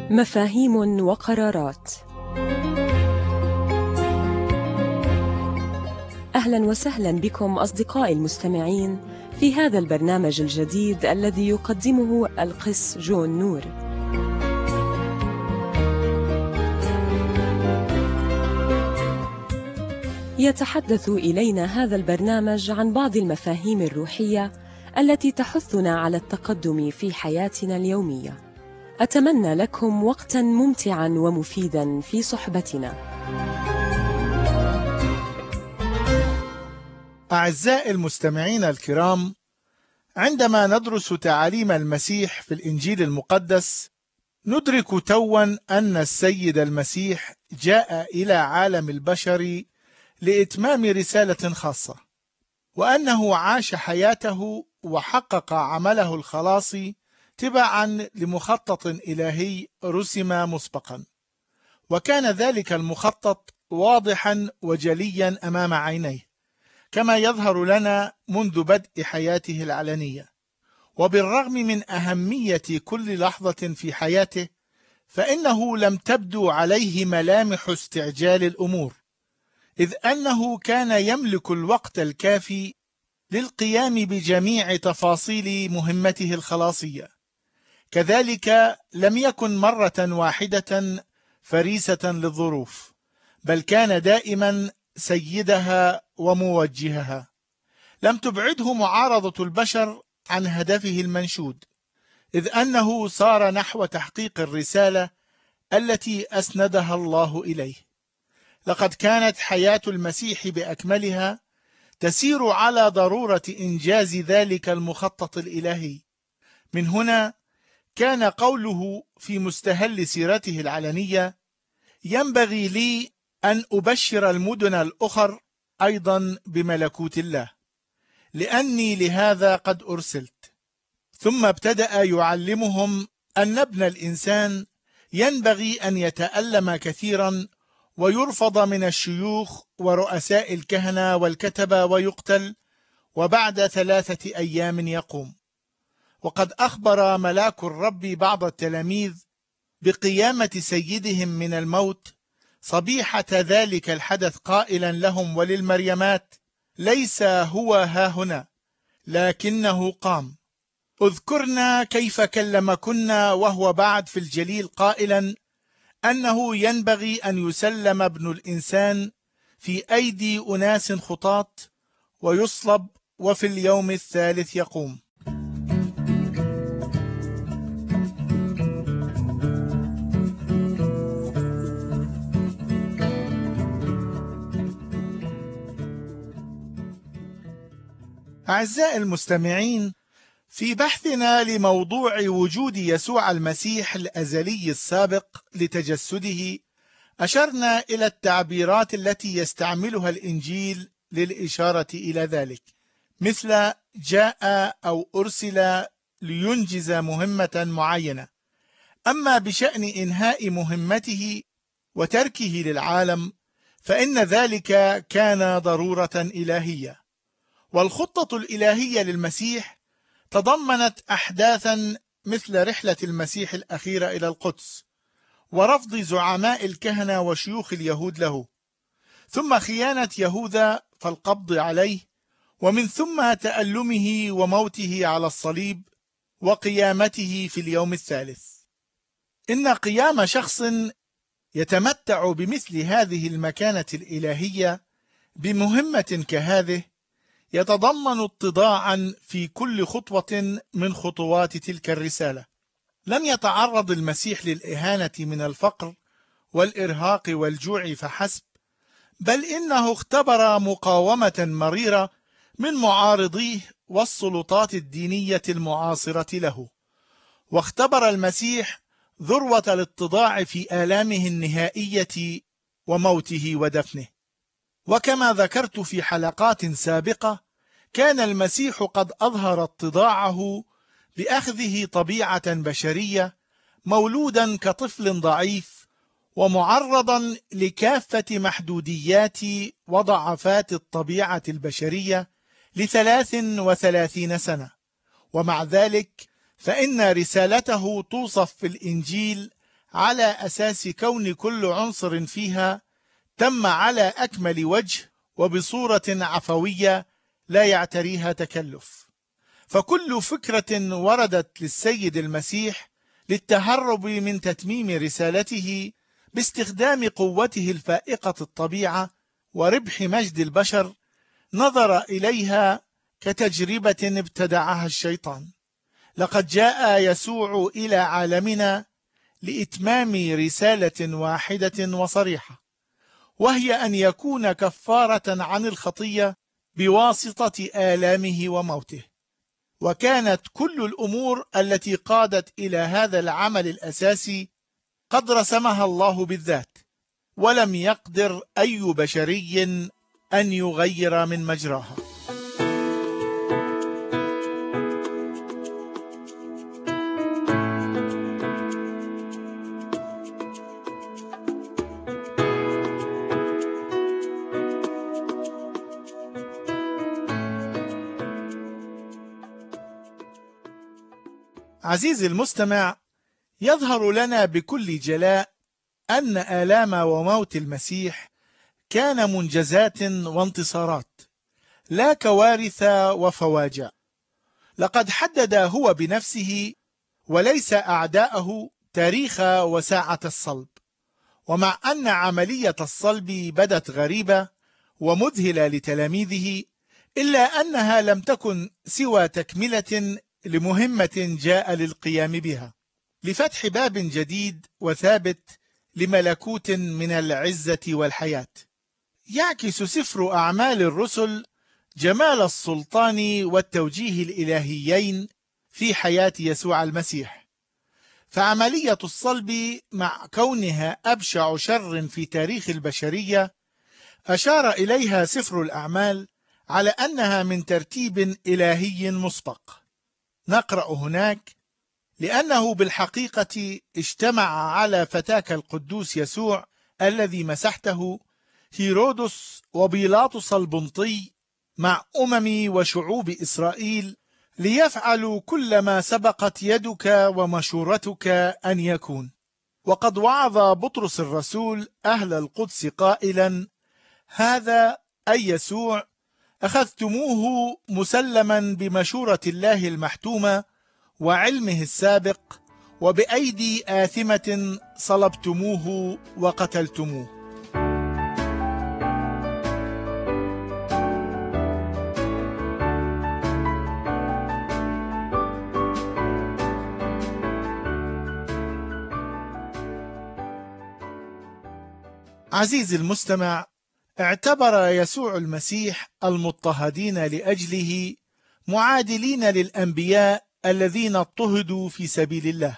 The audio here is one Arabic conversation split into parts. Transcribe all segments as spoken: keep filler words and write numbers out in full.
مفاهيم وقرارات. أهلا وسهلا بكم أصدقائي المستمعين في هذا البرنامج الجديد الذي يقدمه القس جون نور. يتحدث إلينا هذا البرنامج عن بعض المفاهيم الروحية التي تحثنا على التقدم في حياتنا اليومية. أتمنى لكم وقتاً ممتعاً ومفيداً في صحبتنا. أعزائي المستمعين الكرام، عندما ندرس تعاليم المسيح في الإنجيل المقدس ندرك تواً أن السيد المسيح جاء إلى عالم البشر لإتمام رسالة خاصة، وأنه عاش حياته وحقق عمله الخلاصي تبعاً لمخطط إلهي رسم مسبقاً، وكان ذلك المخطط واضحاً وجلياً أمام عينيه كما يظهر لنا منذ بدء حياته العلنية. وبالرغم من أهمية كل لحظة في حياته فإنه لم تبدو عليه ملامح استعجال الأمور، إذ أنه كان يملك الوقت الكافي للقيام بجميع تفاصيل مهمته الخلاصية. كذلك لم يكن مرة واحدة فريسة للظروف، بل كان دائما سيدها وموجهها. لم تبعده معارضة البشر عن هدفه المنشود، إذ أنه سار نحو تحقيق الرسالة التي أسندها الله إليه. لقد كانت حياة المسيح بأكملها تسير على ضرورة إنجاز ذلك المخطط الإلهي. من هنا كان قوله في مستهل سيرته العلنية: ينبغي لي أن أبشر المدن الأخر أيضا بملكوت الله، لأني لهذا قد أرسلت. ثم ابتدأ يعلمهم أن ابن الإنسان ينبغي أن يتألم كثيرا ويرفض من الشيوخ ورؤساء الكهنة والكتبة ويقتل، وبعد ثلاثة أيام يقوم. وقد أخبر ملاك الرب بعض التلاميذ بقيامة سيدهم من الموت صبيحة ذلك الحدث، قائلا لهم وللمريمات: ليس هو ها هنا، لكنه قام. اذكرنا كيف كلمكنا وهو بعد في الجليل قائلا أنه ينبغي أن يسلم ابن الإنسان في أيدي أناس خطاة ويصلب وفي اليوم الثالث يقوم. أعزائي المستمعين، في بحثنا لموضوع وجود يسوع المسيح الأزلي السابق لتجسده أشرنا إلى التعبيرات التي يستعملها الإنجيل للإشارة إلى ذلك، مثل جاء أو أرسل لينجز مهمة معينة. أما بشأن إنهاء مهمته وتركه للعالم فإن ذلك كان ضرورة إلهية. والخطة الإلهية للمسيح تضمنت أحداثا مثل رحلة المسيح الأخيرة إلى القدس، ورفض زعماء الكهنة وشيوخ اليهود له، ثم خيانة يهوذا فالقبض عليه، ومن ثم تألمه وموته على الصليب وقيامته في اليوم الثالث. إن قيام شخص يتمتع بمثل هذه المكانة الإلهية بمهمة كهذه يتضمن اتضاعا في كل خطوة من خطوات تلك الرسالة. لم يتعرض المسيح للإهانة من الفقر والإرهاق والجوع فحسب، بل إنه اختبر مقاومة مريرة من معارضيه والسلطات الدينية المعاصرة له. واختبر المسيح ذروة الاتضاع في آلامه النهائية وموته ودفنه. وكما ذكرت في حلقات سابقة، كان المسيح قد أظهر اتضاعه بأخذه طبيعة بشرية، مولودا كطفل ضعيف ومعرضا لكافة محدوديات وضعفات الطبيعة البشرية لثلاث وثلاثين سنة. ومع ذلك فإن رسالته توصف في الإنجيل على أساس كون كل عنصر فيها تم على أكمل وجه وبصورة عفوية لا يعتريها تكلف. فكل فكرة وردت للسيد المسيح للتهرب من تتميم رسالته باستخدام قوته الفائقة الطبيعة وربح مجد البشر نظر إليها كتجربة ابتدعها الشيطان. لقد جاء يسوع إلى عالمنا لإتمام رسالة واحدة وصريحة، وهي أن يكون كفارة عن الخطية بواسطة آلامه وموته. وكانت كل الأمور التي قادت إلى هذا العمل الأساسي قد رسمها الله بالذات، ولم يقدر أي بشري أن يغير من مجراها. عزيزي المستمع، يظهر لنا بكل جلاء أن آلام وموت المسيح كان منجزات وانتصارات، لا كوارث وفواجع. لقد حدد هو بنفسه وليس أعداءه تاريخ وساعة الصلب. ومع أن عملية الصلب بدت غريبة ومذهلة لتلاميذه، إلا أنها لم تكن سوى تكملة لمهمة جاء للقيام بها، لفتح باب جديد وثابت لملكوت من العزة والحياة. يعكس سفر أعمال الرسل جمال السلطان والتوجيه الإلهيين في حياة يسوع المسيح. فعملية الصلب مع كونها أبشع شر في تاريخ البشرية أشار إليها سفر الأعمال على أنها من ترتيب إلهي مسبق. نقرأ هناك: لأنه بالحقيقة اجتمع على فتاك القدوس يسوع الذي مسحته هيرودس وبيلاطس البنطي مع أمم وشعوب إسرائيل ليفعلوا كل ما سبقت يدك ومشورتك أن يكون. وقد وعظ بطرس الرسول أهل القدس قائلا: هذا أي يسوع أخذتموه مسلما بمشورة الله المحتومة وعلمه السابق، وبأيدي آثمة صلبتموه وقتلتموه. عزيزي المستمع، اعتبر يسوع المسيح المضطهدين لأجله معادلين للأنبياء الذين اضطهدوا في سبيل الله،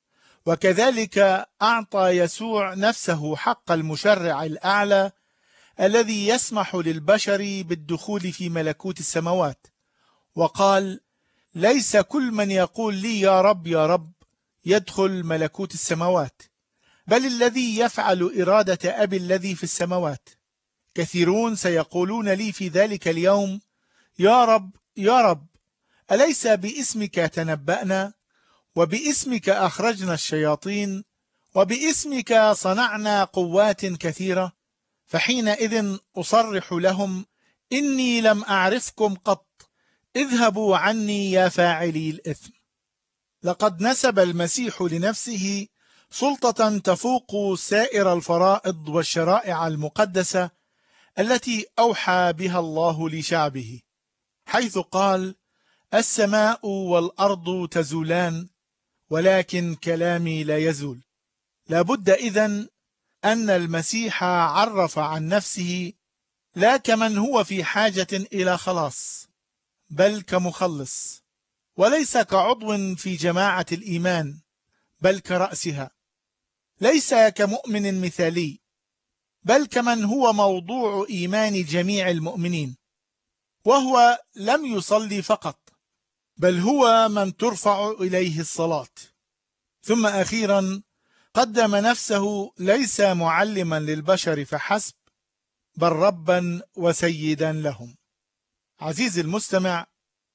وكذلك أعطى يسوع نفسه حق المشرع الأعلى الذي يسمح للبشر بالدخول في ملكوت السماوات، وقال: ليس كل من يقول لي يا رب يا رب يدخل ملكوت السماوات، بل الذي يفعل إرادة أبي الذي في السماوات. كثيرون سيقولون لي في ذلك اليوم: يا رب يا رب، أليس باسمك تنبأنا، وباسمك أخرجنا الشياطين، وباسمك صنعنا قوات كثيرة؟ فحينئذ أصرح لهم: إني لم أعرفكم قط، اذهبوا عني يا فاعلي الإثم. لقد نسب المسيح لنفسه سلطة تفوق سائر الفرائض والشرائع المقدسة التي أوحى بها الله لشعبه، حيث قال: السماء والأرض تزولان ولكن كلامي لا يزول. لابد إذن أن المسيح عرف عن نفسه لا كمن هو في حاجة إلى خلاص، بل كمخلص، وليس كعضو في جماعة الإيمان، بل كرأسها، ليس كمؤمن مثالي، بل كمن هو موضوع إيمان جميع المؤمنين. وهو لم يصلي فقط، بل هو من ترفع إليه الصلاة. ثم أخيرا قدم نفسه ليس معلما للبشر فحسب، بل ربا وسيدا لهم. عزيزي المستمع،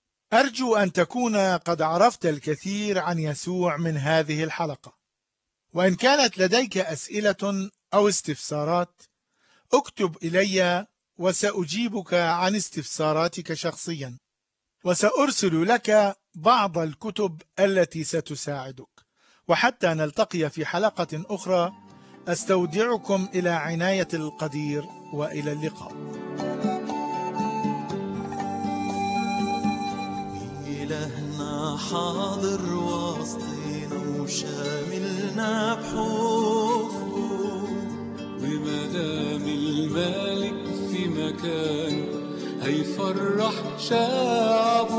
أرجو أن تكون قد عرفت الكثير عن يسوع من هذه الحلقة، وإن كانت لديك أسئلة أو استفسارات اكتب إلي وسأجيبك عن استفساراتك شخصيا، وسأرسل لك بعض الكتب التي ستساعدك. وحتى نلتقي في حلقة أخرى، أستودعكم إلى عناية القدير، وإلى اللقاء. إلهنا حاضر وسطينا وشاملنا بحبه، ومدام الملك في مكانه هيفرح شعبه،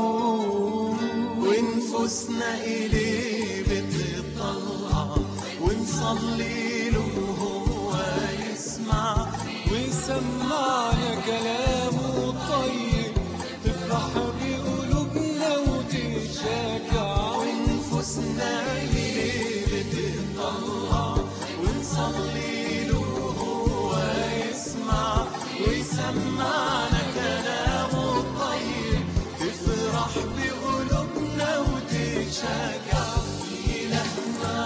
ونفوسنا إليه بتطلع ونصلي له وهو يسمع، ويسمعنا كلامه طيب تفرح بقلوبنا وتتشجع، ونفوسنا إليه بتطلع ونصلي له وهو يسمع، ويسمعنا كلامه طيب تفرح بقلوبنا وتتشجع. إلهنا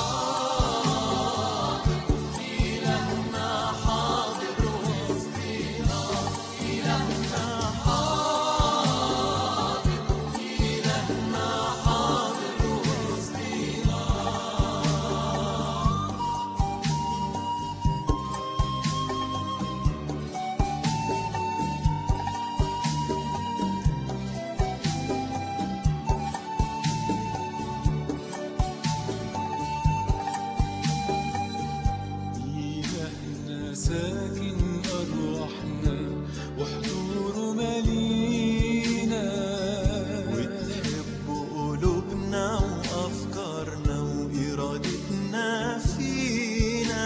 حاضر، إلهنا حاضر وسطينا، إلهنا حاضر، إلهنا حاضر وسطينا. إلهنا ساكن أرواحنا وحضوره مالينا، وتحب قلوبنا وأفكارنا وإرادتنا فينا،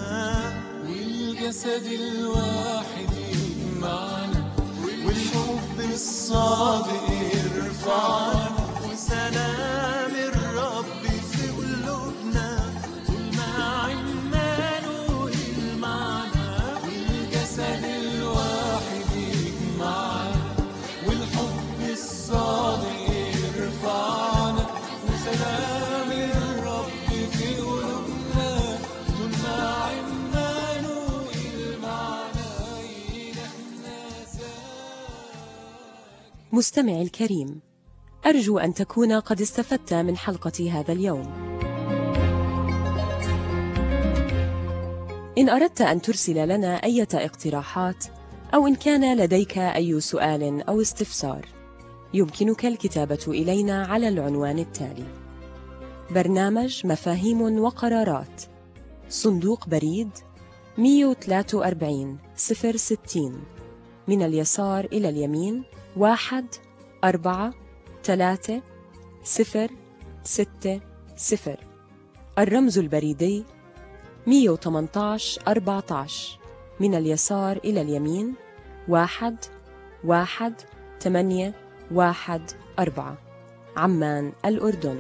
والجسد الواحد يجمعنا، والحب الصادق يرفعنا، وسلام الرب في قلوبنا طول ما عمانوئيل معنا، والجسد الواحد يجمعنا، والحب الصادق يرفعنا، وسلام الرب في قلوبنا طول ما عمانوئيل معنا. إلهنا ساكن. مستمعي الكريم، أرجو أن تكون قد استفدت من حلقة هذا اليوم. إن أردت أن ترسل لنا أي اقتراحات، أو إن كان لديك أي سؤال أو استفسار، يمكنك الكتابة إلينا على العنوان التالي: برنامج مفاهيم وقرارات، صندوق بريد مئة وثلاثة وأربعين صفر ستين، من اليسار إلى اليمين واحد أربعة ثلاثة صفر ستة صفر. الرمز البريدي مئة وثمانية عشر أربعة عشر، من اليسار إلى اليمين واحد واحد ثمانية واحد أربعة، عمان الأردن.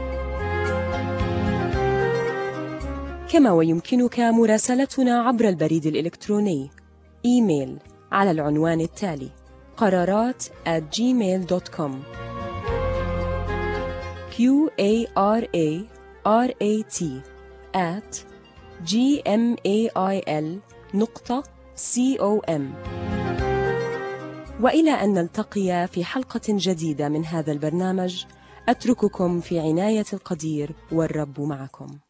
كما ويمكنك مراسلتنا عبر البريد الإلكتروني إيميل على العنوان التالي: قرارات at gmail dot com. q a r a r a t at gmail نقطة com. وإلى أن نلتقي في حلقة جديدة من هذا البرنامج، أترككم في عناية القدير، والرب معكم.